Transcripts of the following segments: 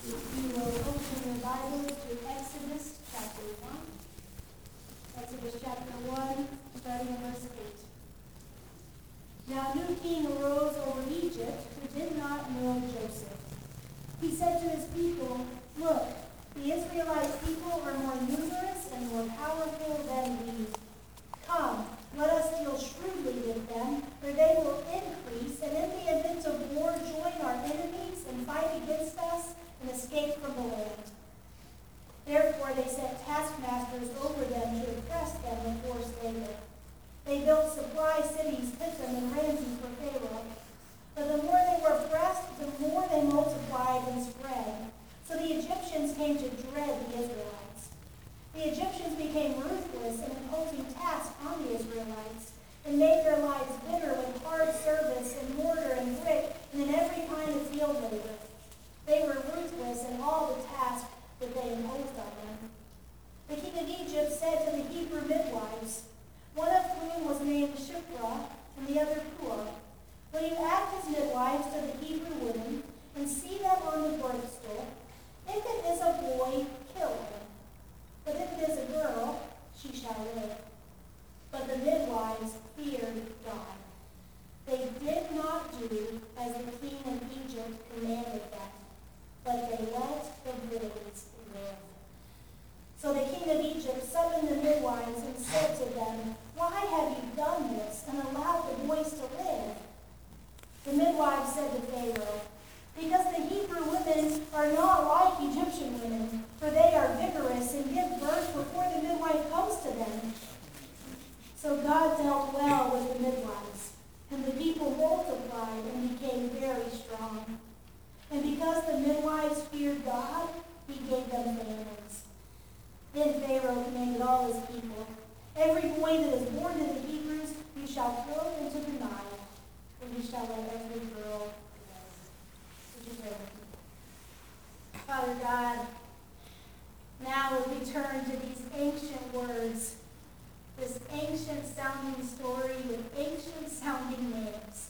You will open your Bibles to Exodus chapter 1. Exodus chapter 1, starting in verse 8. Now a new king arose over Egypt who did not know Joseph. He said to his people, "Look, the Israelite people are more numerous and more powerful than we. Come, let us deal shrewdly with them, for they will increase, and in the event of war join our enemies and fight against us and escape from the land." Therefore they sent taskmasters over them to oppress them with forced labor. They built supply cities, Pithom and Ramses for Pharaoh. But the more they were oppressed, the more they multiplied and spread. So the Egyptians came to dread the Israelites. The Egyptians became ruthless in imposing tasks on the Israelites and made their lives bitter with hard service in mortar and brick and in every kind of field labor. They were ruthless in all the tasks that they imposed on them. The king of Egypt said to the Hebrew midwives, one of whom was named Shiphrah and the other Puah, "Will you add his midwives to the Hebrew women and see them on the birth stool? If it is a boy, kill him. But if it is a girl, she shall live." But the midwives feared God. They did not do as the king of Egypt commanded them, but they let the boys live. So the king of Egypt summoned the midwives and said to them, "Why have you done this and allowed the boys to live?" The midwives said to Pharaoh, "Because the Hebrew women are not like Egyptian women, for they are vigorous and give birth before the midwife comes to them." So God dealt well with the midwives, and the people multiplied and became very strong. And because the midwives feared God, he gave them families. Then Pharaoh commanded all his people, "Every boy that is born to the Hebrews you shall throw into the Nile, and you shall let every girl live." Would you pray with me? Father God, now as we turn to these ancient words, this ancient sounding story with ancient sounding names,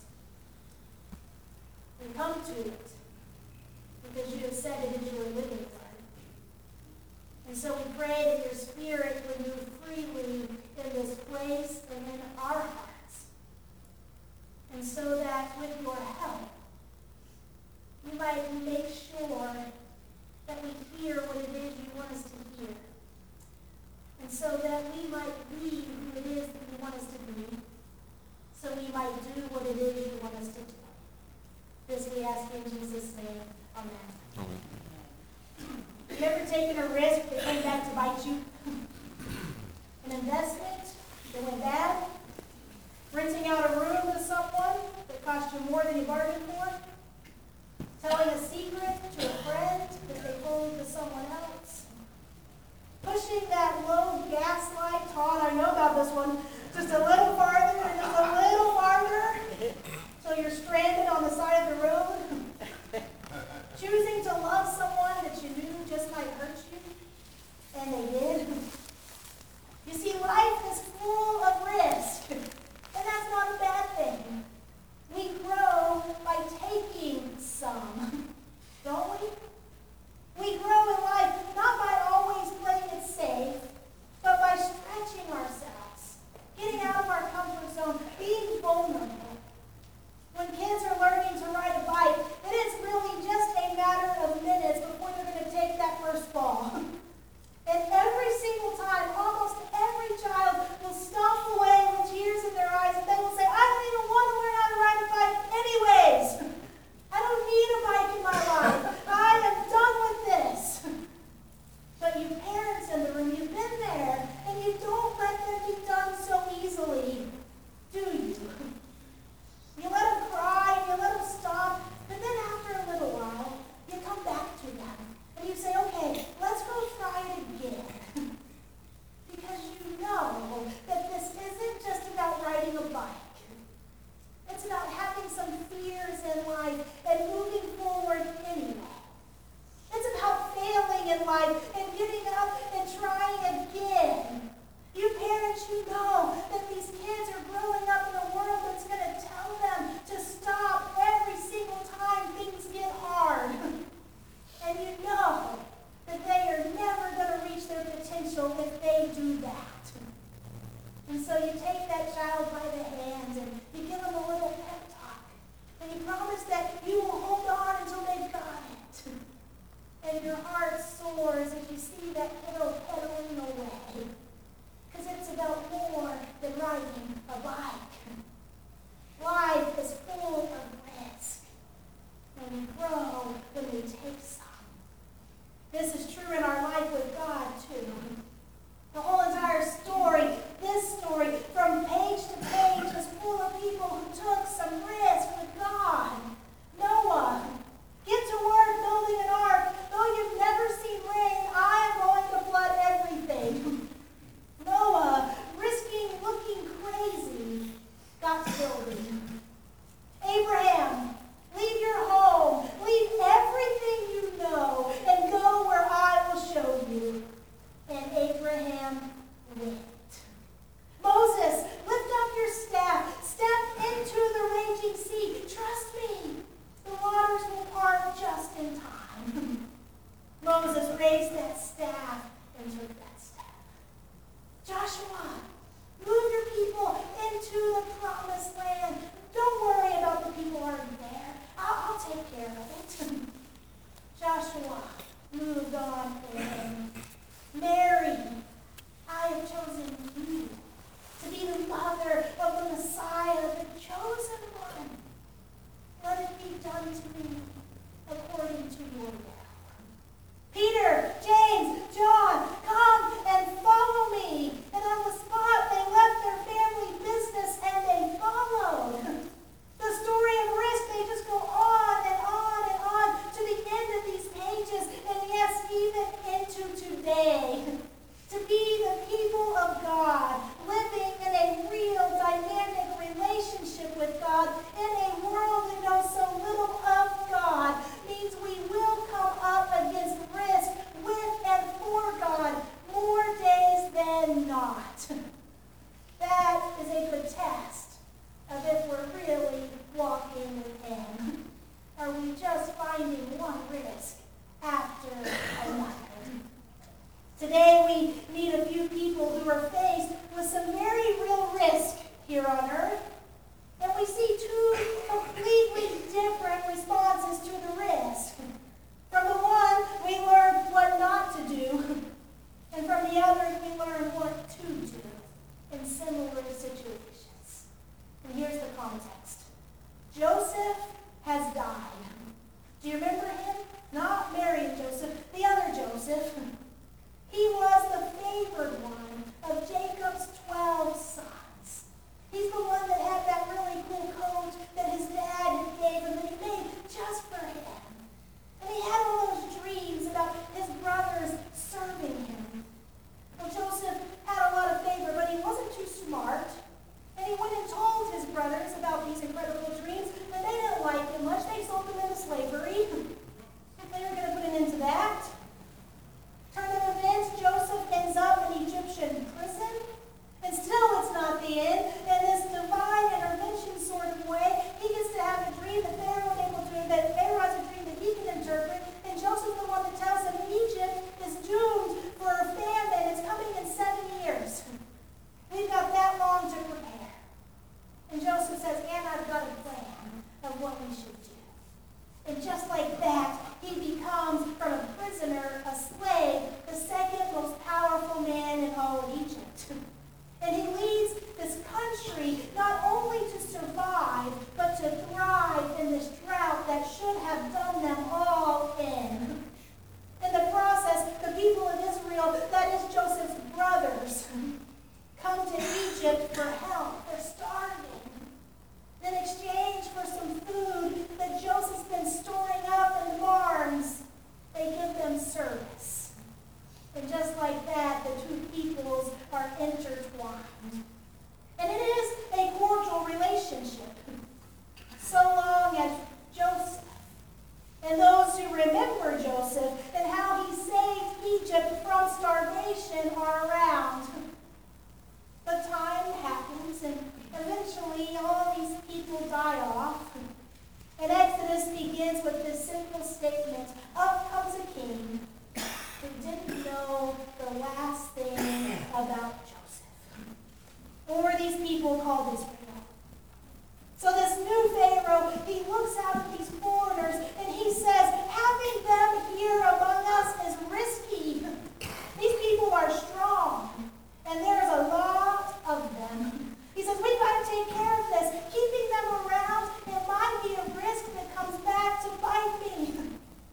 we come to it because you have said it is your living word. And so we pray that your Spirit would move freely in this place and in our hearts. And so that with your help, we might make sure that we hear what it is you want us to hear. And so that we might be who it is that you want us to be. So we might do what it is you want us to do. This we ask in Jesus' name. Amen. Amen. Have you ever taken a risk that came back to bite you? An investment that went bad? Renting out a room to someone that cost you more than you bargained for? Telling a secret to a friend that they told to someone else? Pushing that low gas light, Todd, I know about this one, just a little farther and just a little farther till you're stranded on the side of the road? Choosing to love someone that you knew just might hurt you, and they did. You see, life is full of risk, and that's not a bad thing. We grow by taking some, don't we? We grow in life not by always playing it safe, but by stretching ourselves, getting out of our comfort zone, being vulnerable. When kids are learning to when we take some. This is true in our life with God, too. The whole entire story, this story, from page to page, is full of people who took some risk with God. Noah, get to work building an ark. Though you've never seen rain, I am going to flood everything. Noah, risking looking crazy, got to building. Abraham, leave your home, leave everything you know, and go where I will show you. And Abraham went. Moses, lift up your staff, step into the raging sea. Trust me, the waters will part just in time. Moses raised that staff and took that step. Joshua, move your people into the promised land. Don't worry about the people already there. I'll take care of it. Joshua moved on in. Mary, I have chosen you to be the mother of the Messiah, the chosen one. Let it be done to me according to your will. Peter, James, John, come and follow me. And on the spot, they left their family business and they followed. The story of risk, they just go on and on and on to the end of these pages, and yes, even into today. To be the people of God, living in a real dynamic relationship with God in a world that knows so little of God, means we will come up against risk with and for God more days than not. That is a good test of if we're really walking with Him. Are we just finding one risk after another? Today we meet a few people who are faced with some very real risk here on earth. And we see two completely different responses to the risk. From the one, we learn what not to do. And from the other, we learn what to do in similar situations. And here's the context. Joseph has died. Do you remember him? Not Mary and Joseph, the other Joseph. He was the favored one of Jacob's 12 sons. He's the one that had that really cool coat that his dad had gave him that he made just for him. And he had all those dreams about his brothers serving him. Well, Joseph had a lot of favor, but he wasn't too smart. And he went and told his brothers about these incredible dreams, but they didn't like him much. They sold him into slavery. They were going to put an end to that. Turn of events, Joseph ends up in Egyptian prison. And still it's not the end. In this divine intervention sort of way, he gets to have a dream that Pharaoh has a dream that he can interpret. And Joseph's the one that tells him Egypt is doomed for a famine. It's coming in 7 years. We've got that long to prepare. And Joseph says, and I've got a plan of what we should do. And just like that, he becomes, from a prisoner, a slave, the second most powerful man in all of Egypt. And he leads this country not only to survive, but to thrive in this drought that should have done them all in. In the process, the people of Israel, that is Joseph's brothers, come to Egypt for help. They're starving. In exchange for some food that Joseph's been storing up in barns, they give them service. And just like that, the two peoples are intertwined. And it is a cordial relationship, so long as Joseph and those who remember Joseph and how he saved Egypt from starvation are around. But time happens, and eventually all these people die off. And Exodus begins with this simple statement, up comes a king who didn't know the last thing about Joseph. Or these people called Israel. So this new Pharaoh, he looks out at these foreigners and he says, having them here among us is risky. These people are strong, and there's a lot of them. He says, we've got to take care of this. Keeping them around, it might be a risk that comes back to bite me.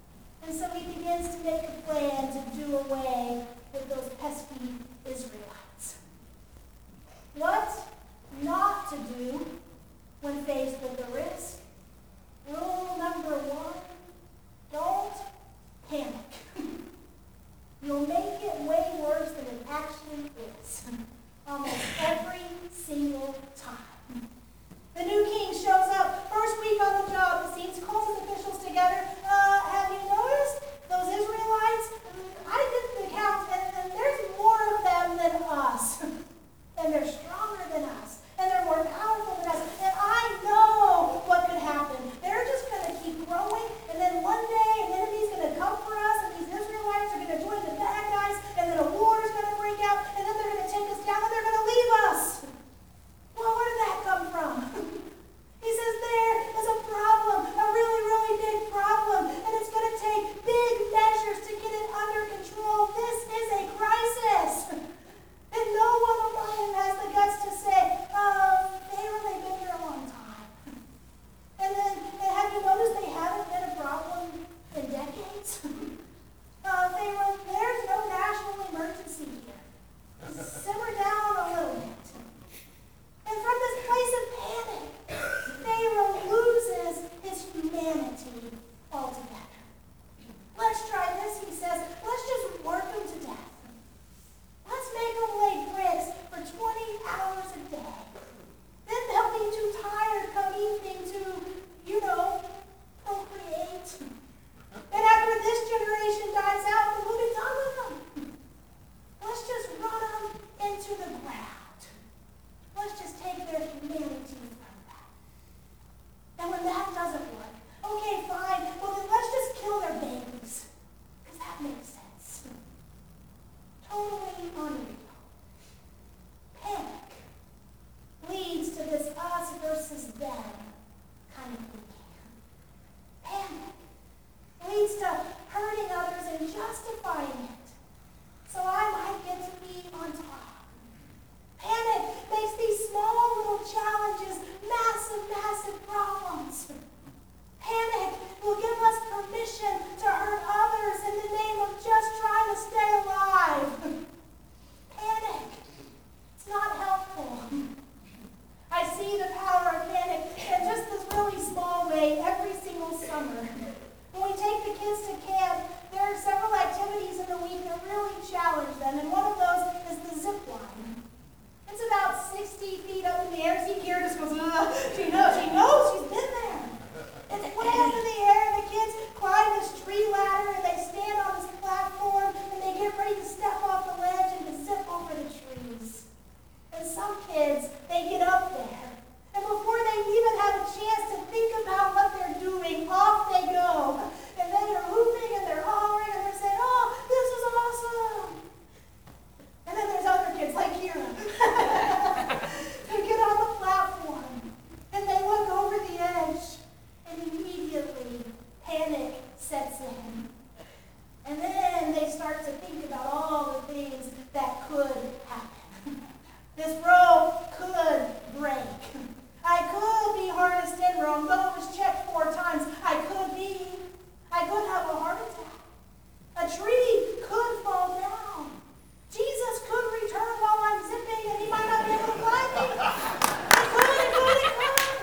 again. And then they start to think about all the things that could happen. This rope could break. I could be harnessed in Rome, though it was checked 4 times. I could have a heart attack. A tree could fall down. Jesus could return while I'm zipping, and he might not be able to find me. It could.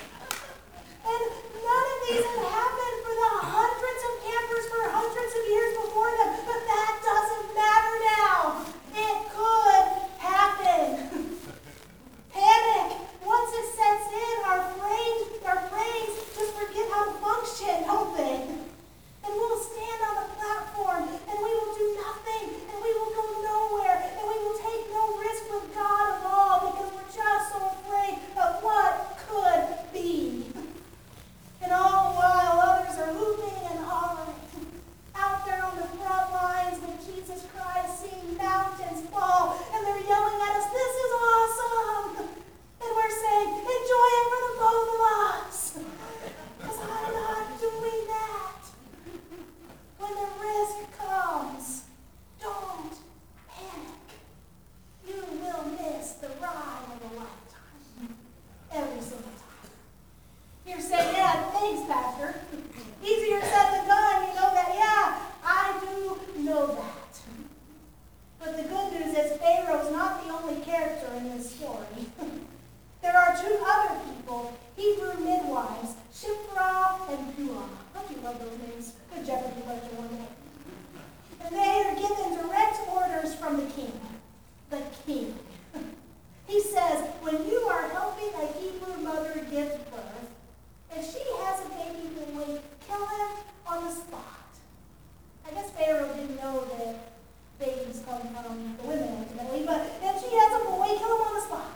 And none of these had happened for the hundreds of campers for hundreds of years before them, but that doesn't matter now. It could happen. Panic, once it sets in, our brains just forget how to function, don't they? And we'll stand on a platform, and we will do nothing, and we will go nowhere, and we will take no risk with God at all because we're just so afraid of what could be. And all the while, others are hooping and hollering out there on the front lines with Jesus Christ, seeing mountains fall, and they're yelling at us, "This is awesome!" And we're saying, "Enjoy it for the both of us." Because I'm not doing that. When the risk comes, don't panic. You will miss the ride of a lifetime. Every single time. You're saying, "Yeah, thanks, Pastor. Easier said than done. You know that." Yeah, I do know that. But the good news is Pharaoh's not the only character in this story. There are 2 other people, Hebrew midwives, Shiphrah and Puah. Don't you love those names? Good Jeopardy question one day. And they are given direct orders from the king. The king. He says, when you are helping a Hebrew mother give birth, if she has a baby boy, kill him on the spot. I guess Pharaoh didn't know that babies come from the women ultimately, but if she has a boy, kill him on the spot.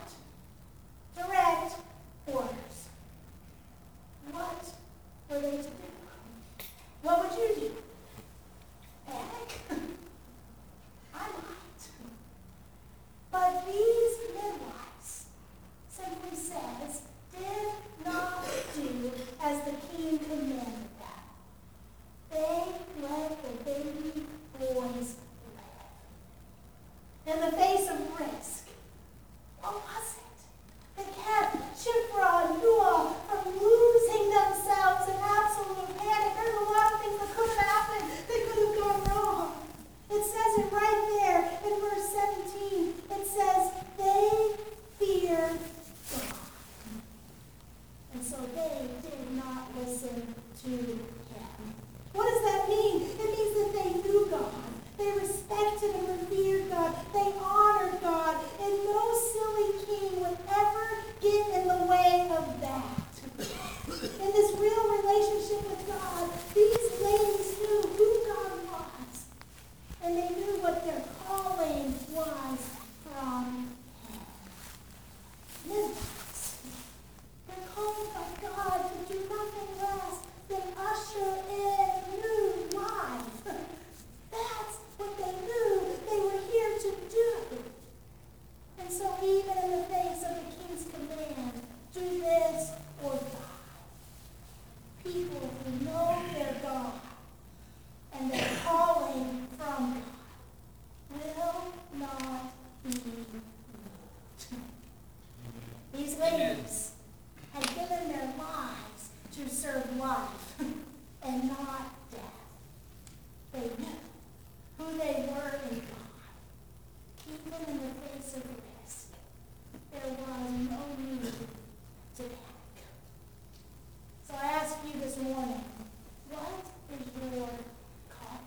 Direct orders. What were they to do? What would you do? Panic? I might. But these midwives simply says, did not do as the king commanded them. They let the baby boys live. In the face of risk, what was it? They kept Shiphrah and Puah from losing themselves in absolute panic. There's a lot of things that could have happened that could have gone wrong. It says it right there in verse 17. It says, they feared God. And so they did not listen to him. What does that mean? It means that they knew God. They respected and revered God. They honored God. And no silly king would ever get in the way of that. In this real relationship with God, these ladies knew who God was. And they knew what their calling was from him. Midwives. They're called by God to do nothing less than usher in new life. That's what they knew they were here to do. And so even in the face of the king's command, do this or die, people who know their God and their calling from God will not be moved. These ladies had given their lives to serve life and not death. They knew who they were in God. Even in the face of risk, there was no need to panic. So I ask you this morning, what is your calling?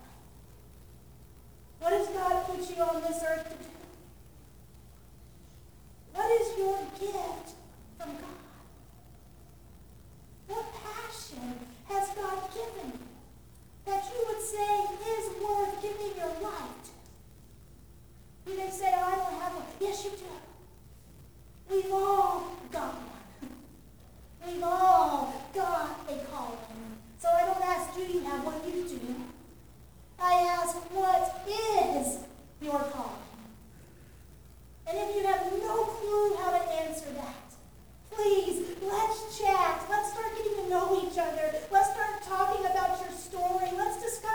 What has God put you on this earth to do? What is your gift from God? What passion has God given you that you would say is worth giving your life to? You may say, "Oh, I don't have one." Yes, you do. We've all got one. We've all got a calling. So I don't ask, do you have one? You do. I ask, what is your calling? And if you have no clue how to answer that, please, let's chat. Let's start getting to know each other. Let's start talking about your story. Let's discuss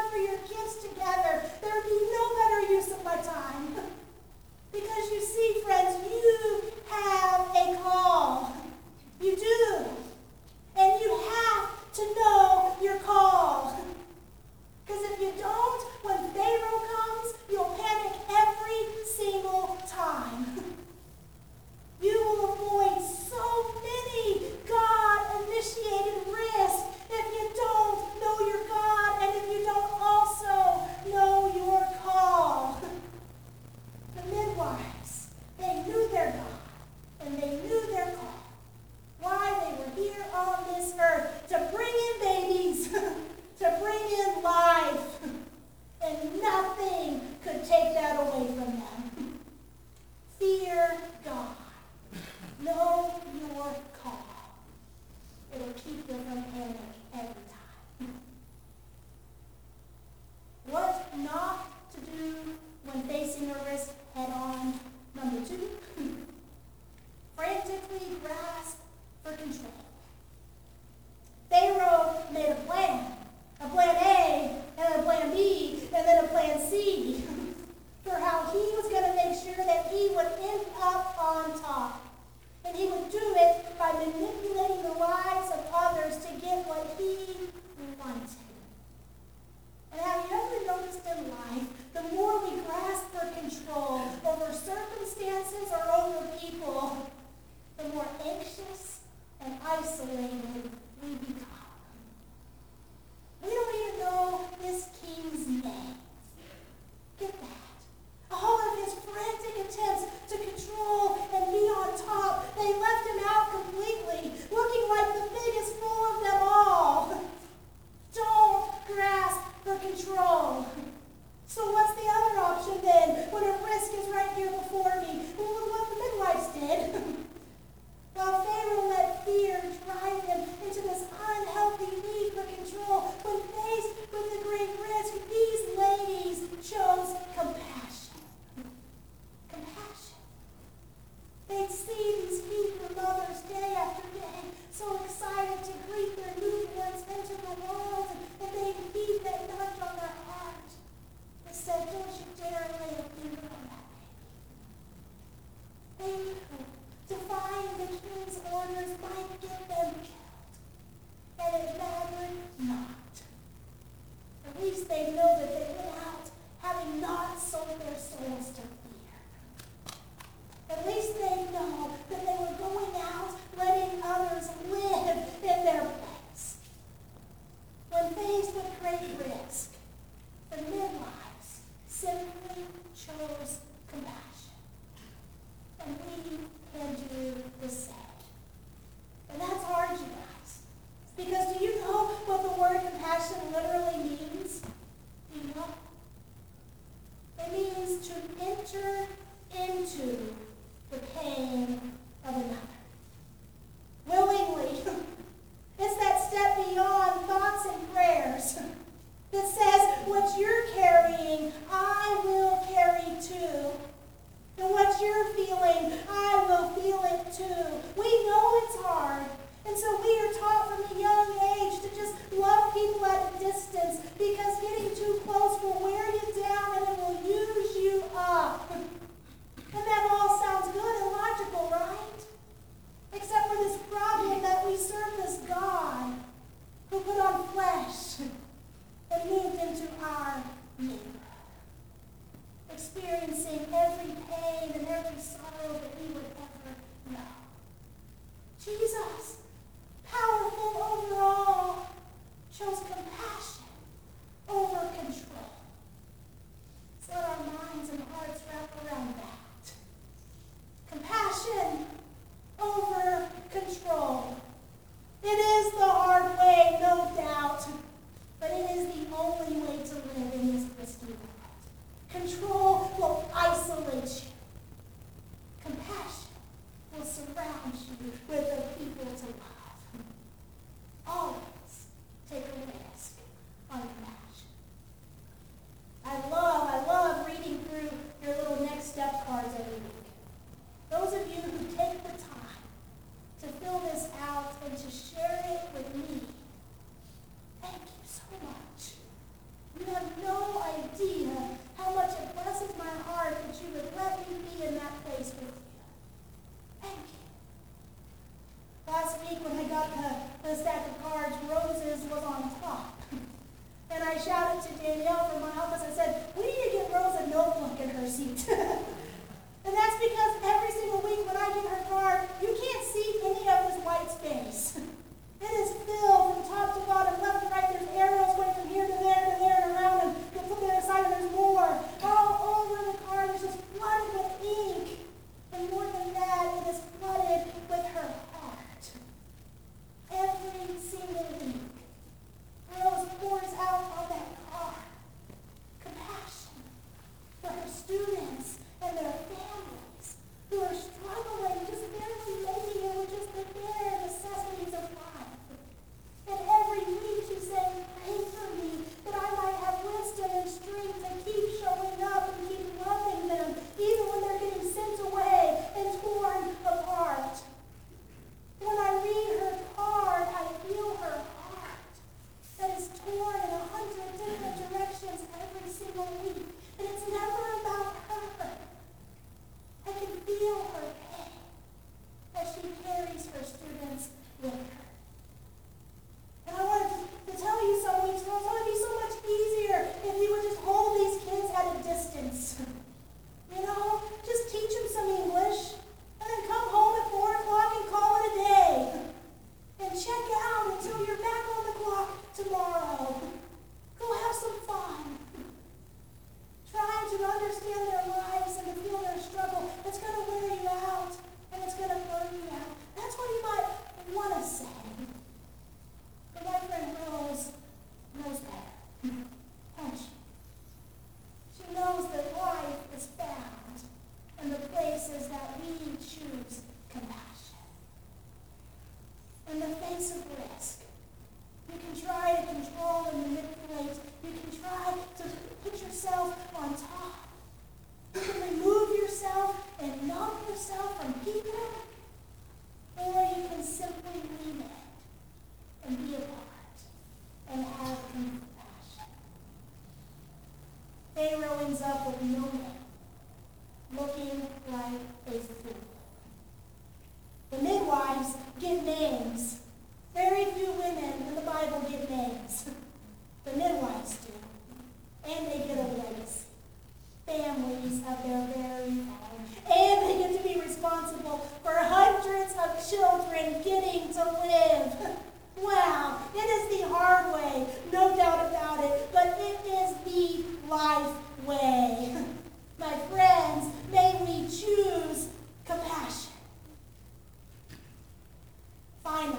what not to do when facing a risk head on. Number 2, frantically grasp for control. Pharaoh made a plan A, and a plan B, and then a plan C for how he was going to make sure that he would end up on top. And he would do it by manipulating the lives of others to get what he wanted. And have you ever noticed in life, the more we grasp for control over circumstances or over people, the more anxious and isolated we become. We don't even know this king's name. Get that. All of his frantic attempts to control and be on top, they left him out completely, looking like the biggest fool of them all. Don't grasp for control. So what's the other option then, when a risk is right here before me? Well, look what the midwives did. While Pharaoh let fear drive him into this unhealthy need for control, when faced with the great risk, these ladies chose compassion. Compassion. They'd see these Hebrew mothers day after day, so excited to greet their newborns into the world, and they'd heed that nudge on their heart that said, don't you dare lay a finger on that baby. They knew defying the king's orders might get them killed, and it mattered not. At least they know that they went out having not sold their souls to fear. At least they know that they were going out letting others live in their place. When faced with great risk, the midwives simply chose compassion. And we can do the same. And that's hard, you guys. Because do you know what the word compassion literally means? Do you know? It means to enter into the pain of another. Willingly. It's that step beyond thoughts and prayers that says, what you're carrying, I will carry too. And what you're feeling, I will feel it too. We know it's hard. And so we are taught from a young age to just love people at a distance, because getting too close will wear you down and it will use you up. And that all sounds good and logical, right? Except for this problem that we serve this God who put on flesh and moved into our neighborhood, experiencing every pain and every sorrow that we would ever know. Jesus, powerful over all, chose compassion over control. So let our minds and hearts wrap around that. Compassion over control. It is the hard way, no doubt, but it is the only way to live in this risky world. Control will isolate you. Compassion will surround you with the people to love. Always take a risk on compassion. I love reading through your little next step cards every week. Those of you who take the time to fill this out and to share it with me, thank you so much. You have no idea how much it blesses my heart that you would let me be in that place with you. Thank you. Last week when I got the stack of cards, Roses was on top. And I shouted to Danielle from my office, I said, we need to get Rose a notebook in her seat. And that's because every single week when I get her card, you can't see any of this white space. It is filled from top to bottom, left to right. There's arrows going from here to there, and around, and you'll flip the other side, and there's more. All over the card, it's just flooded with ink. And more than that, it is flooded with her heart. Every single week, Rose pours out on that card compassion for her students and their families who are struggling, just barely making it with just the bare necessities of life. And every week she Pharaoh ends up with no man, looking like a fool. The midwives get names. Very few women in the Bible get names. The midwives do. And they get a legacy. Families of their very own. And they get to be responsible for hundreds of children getting to live. Wow, it is the hard way, no doubt about it, but it is the life way. My friends, may we choose compassion. Finally,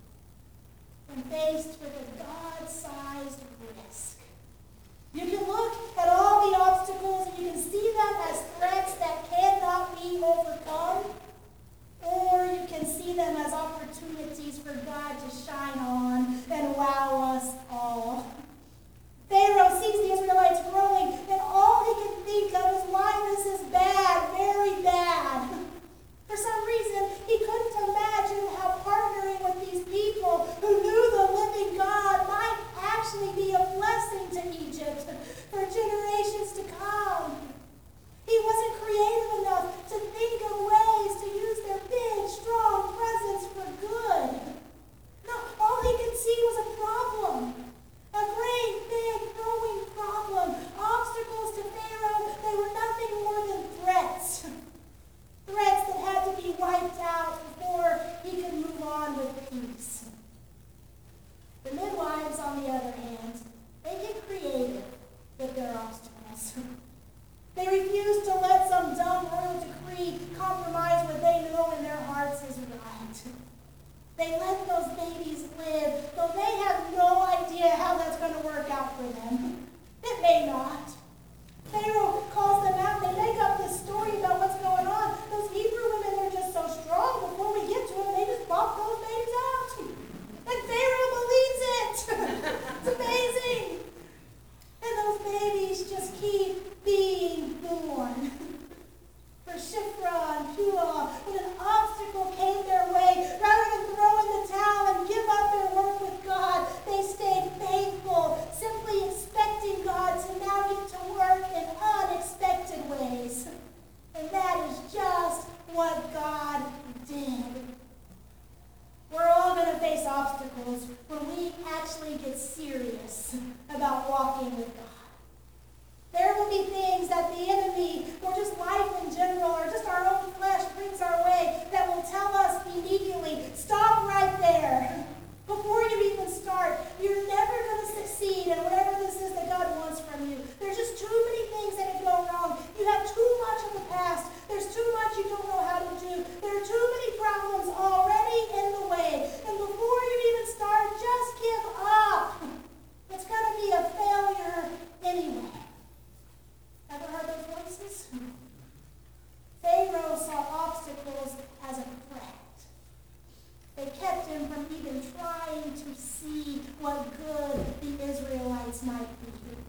when faced with a God-sized risk, you can look at all the obstacles and you can see them as threats that cannot be overcome, or you can see them as opportunities for God to shine on and wow us all. Pharaoh sees the Israelites growing, and all he can think of is why this is bad, very bad. For some reason, he couldn't imagine how partnering with these people who knew the living God might actually be a blessing to Egypt for generations to come. He wasn't creative enough to think of ways to use their big, strong presence for good. No, all he could see was a problem. A great, big, growing problem. Obstacles to Pharaoh, they were nothing more than threats. Threats that had to be wiped out before he could move on with peace. The midwives, on the other hand, they get creative with their obstacles. They refuse to let some dumb royal decree compromise what they know in their hearts is right. They let those babies live, though they have no idea how that's going to work out for them. It may not. Pharaoh calls them out. They make up this story about what's going on. Those Hebrew women, they're just so strong. Before we get to them, they just pop those babies out. And Pharaoh believes it. It's amazing. And those babies just keep being born. For Shiphrah and Puah, when an obstacle came their way, rather than throw in the towel and give up their work with God, they stayed faithful, simply expecting God to now get to work in unexpected ways. And that is just what God did. We're all going to face obstacles when we actually get serious about walking with God. There will be things that the enemy, or just life in general, or just our own flesh brings our way that will tell us immediately, stop right there. Before you even start, you're never going to succeed in whatever this is that God wants from you. There's just too many things that could go wrong. You have too much of the past. There's too much you don't know how to do. There are too many problems already in the way. And before you even start, just give up. It's going to be a failure anyway. Ever heard those voices? Pharaoh saw obstacles as a threat. They kept him from even trying to see what good the Israelites might be.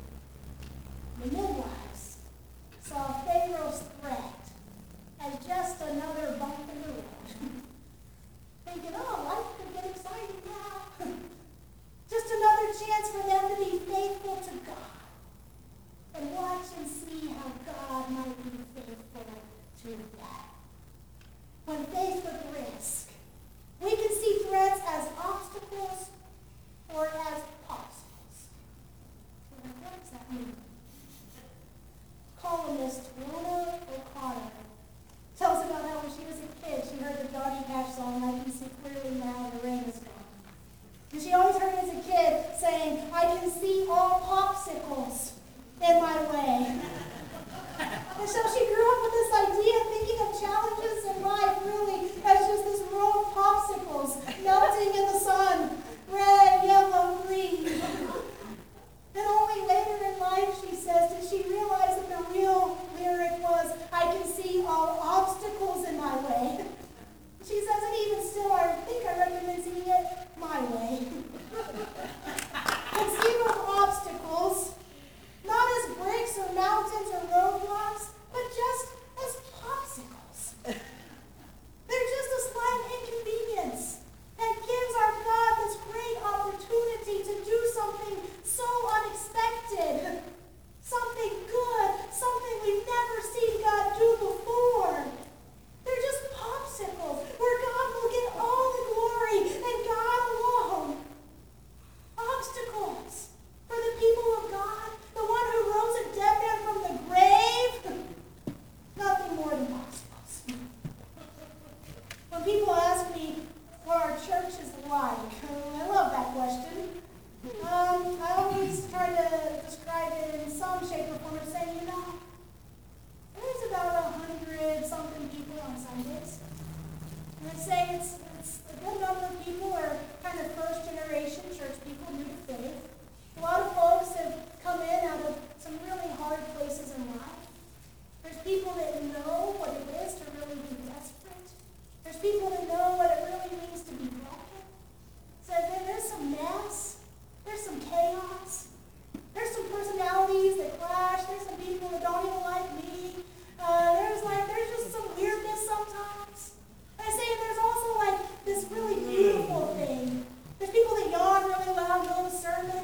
shape, or form of saying, there's about 100-something people on Sundays. And I'd say it's a good number of people are kind of first-generation church people, new to faith. A lot of folks have come in out of some really hard places in life. There's people that know what it is to really be desperate. There's people that know what it really means to be broken. So there's some mess. There's some chaos. There's some personalities that clash. There's some people that don't even like me. There's just some weirdness sometimes. And I say there's also this really beautiful thing. There's people that yawn really loud during the sermon.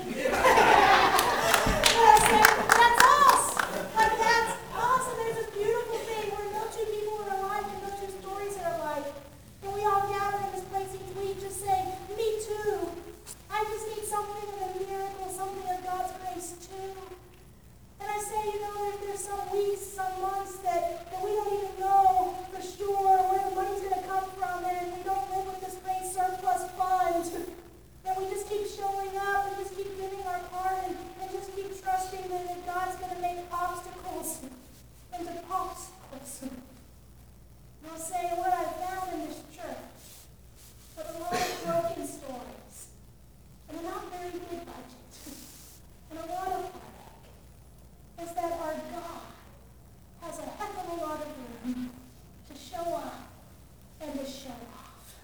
But I say that's us. That's us. And there's this beautiful thing where no two people are alike and no two stories are alike. And we all gather in this place each week just saying, me too. I just need something of a miracle, something of God's grace too. And I say, there's some weeks, some months that we don't even know for sure where the money's going to come from, and we don't live with this great surplus fund. And we just keep showing up and just keep giving our part and just keep trusting that God's going to make obstacles into obstacles. And I'll say what I found in this church, but a lot of broken stories, and a not very good budget, and a lot of heartache, is that our God has a heck of a lot of room to show up and to show off.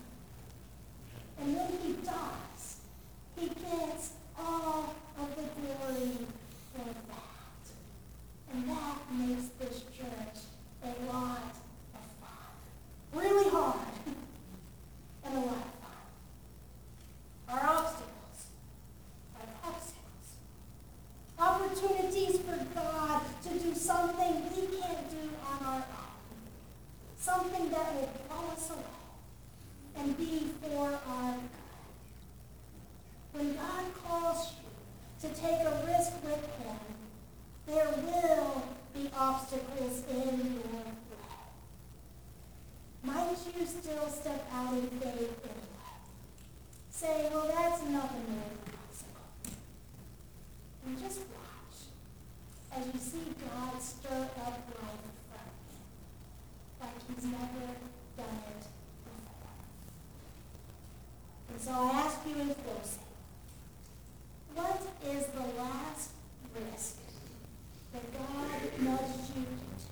And when he does, he gets all of the glory for that. And that makes this church a lot of fun. Really hard, and a lot of fun. Our obstacles are obstacles. Opportunities for God to do something we can't do on our own. Something that will draw us away and be for our good. When God calls you to take a risk with him, there will be obstacles in your way. Might you still step out in faith anyway? Say, well, that's nothing more than possible. And just watch as you see God stir up life from you like he's never done it before. And so I ask you in closing, what is the last risk that God nudged you into?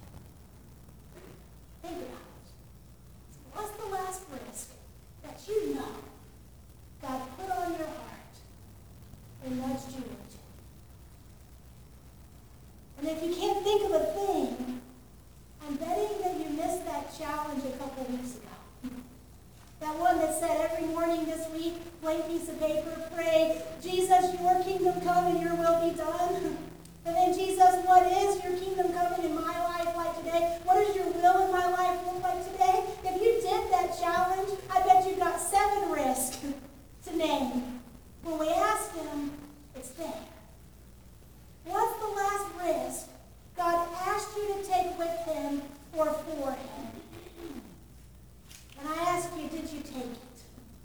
Think about it. What's the last risk that you know God put on your heart and nudged you into? And if you can't think of a thing, I'm betting that you missed that challenge a couple weeks ago. That one that said every morning this week, blank piece of paper, pray, Jesus, your kingdom come and your will be done. And then, Jesus, what is your kingdom coming in my life like today? What does your will in my life look like today? If you did that challenge, I bet you got 7 risks to name. When we ask him, it's there. What's the last risk God asked you to take with him or for him? And I ask you, did you take it?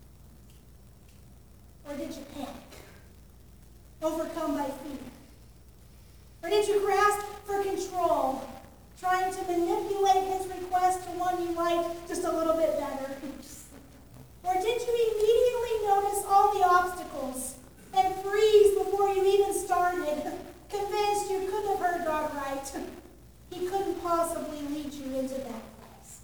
Or did you panic? Overcome by fear? Or did you grasp for control, trying to manipulate his request to one you like just a little bit better? Or did you immediately notice all the obstacles and freeze before you even started, convinced you couldn't have heard God right? He couldn't possibly lead you into that place.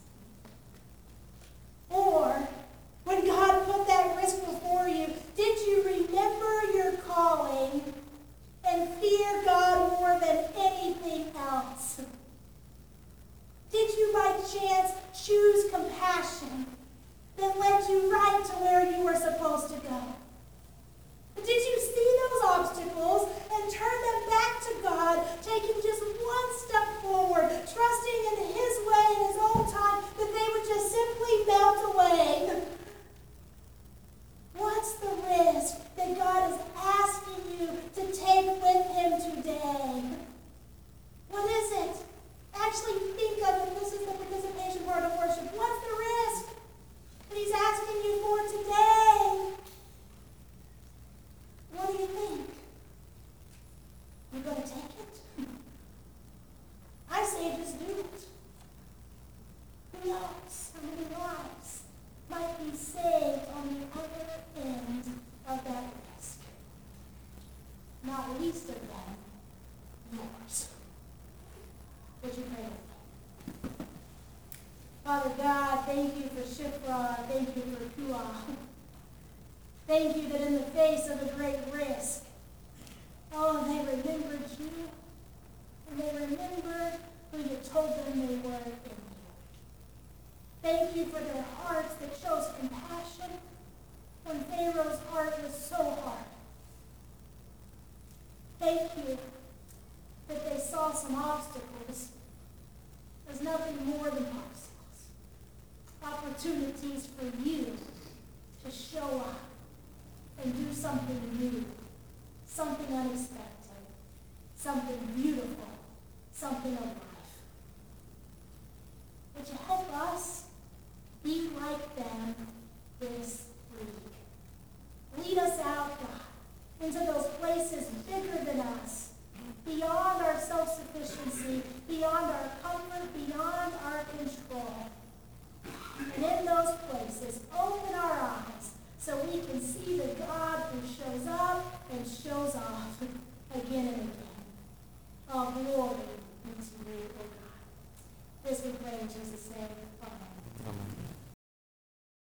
Or, when God put that risk before you, did you remember your calling and fear God more than anything else? Did you by chance choose compassion that led you right to where you were supposed to go? Did you see those obstacles and turn them back to God, taking just one step forward, trusting in his way and his own Father God, thank you for Shiphrah. Thank you for Puah. Thank you that in the face of a great risk, oh, they remembered you. And they remembered who you told them they were in you. Thank you for their hearts that shows compassion when Pharaoh's heart was so hard. Thank you that they saw some obstacles as nothing more than obstacles. Opportunities for you to show up and do something new, something unexpected, something beautiful, something of life. Would you help us be like them this week? Lead us out, God, into those places bigger than us, beyond our self-sufficiency, beyond our comfort, beyond our control. And in those places, open our eyes so we can see the God who shows up and shows off again and again. Oh, glory be to you, O God. This we pray in Jesus' name.